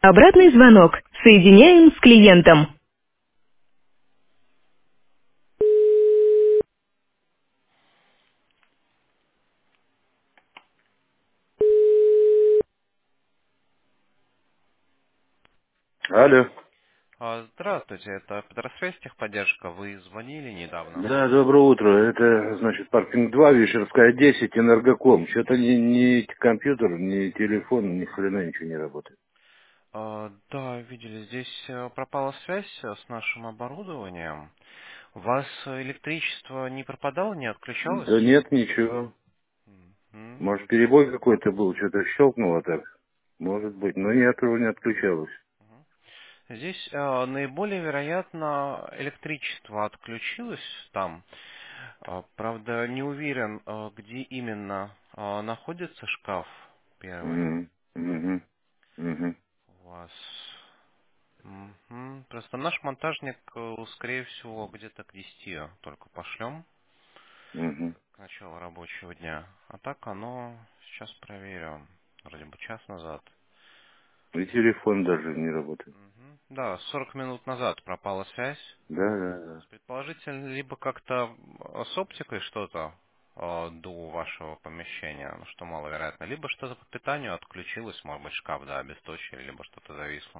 Обратный звонок. Соединяем с клиентом. Алло. Здравствуйте, это Петросвязь техподдержка. Вы звонили недавно? Да, доброе утро. Это, значит, паркинг 2, Вишерская 10, Энергоком. Что-то ни компьютер, ни телефон, ни хрена ничего не работает. Да, видели, здесь пропала связь с нашим оборудованием. У вас электричество не пропадало, не Да отключалось? нет, ничего. Мгм. Может, перебой какой-то был, что-то щелкнуло так. Может быть, но нет, не отключалось. Здесь наиболее вероятно электричество отключилось там. Правда, не уверен, где именно находится шкаф первый Мгм, мгм, мгм, у вас. Просто наш монтажник, скорее всего, где-то к 10 только пошлем мгм. к началу рабочего дня. А так оно, сейчас проверю, вроде бы час назад. И телефон даже не работает. Да, 40 минут назад пропала связь. Да, да, да. Предположительно, либо как-то с оптикой что-то до вашего помещения, ну, что маловероятно, либо что-то по питанию отключилось, может быть, шкаф, да, обесточили, либо что-то зависло.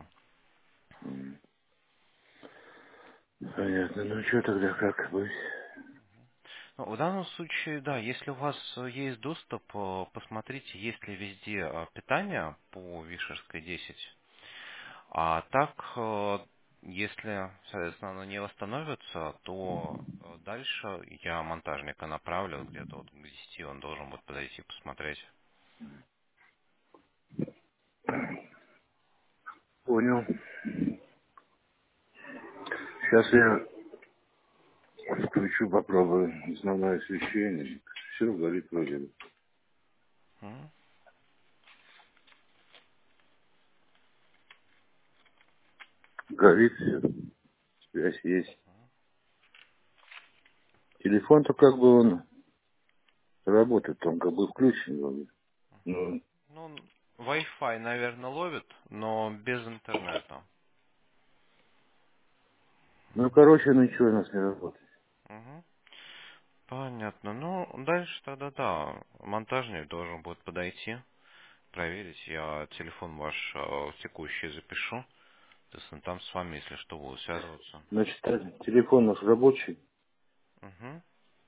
Понятно. Ну что тогда, как быть? Ну, в данном случае, да, если у вас есть доступ, посмотрите, есть ли везде питание по Вишерской 10. А так, если, соответственно, оно не восстановится, то дальше я монтажника направлю, где-то вот к 10 он должен будет подойти посмотреть. Понял. Сейчас я включу, попробую. Основное освещение. Все горит вроде бы. М? Горит все. Связь есть. Телефон-то как бы он работает, он как бы включен вроде. Ну, Ну, Wi-Fi, наверное, ловит, но без интернета. ну, короче, ничего у нас не работает. Мгм. Понятно. Ну, дальше тогда да, монтажник должен будет подойти, проверить. Я телефон ваш текущий запишу. Соответственно, там с вами, если что, будут связываться. Значит, телефон наш рабочий. Угу.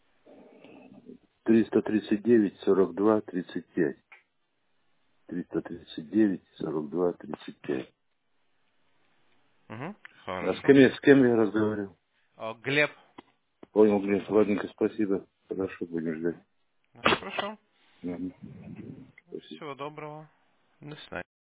339-42-35. 339-42-35. Угу. А Хорошо. с кем я разговаривал? Глеб. Понял, блин, ладненько, спасибо. Хорошо, будем ждать. Хорошо. Мгм. Спасибо. Всего доброго. До свидания.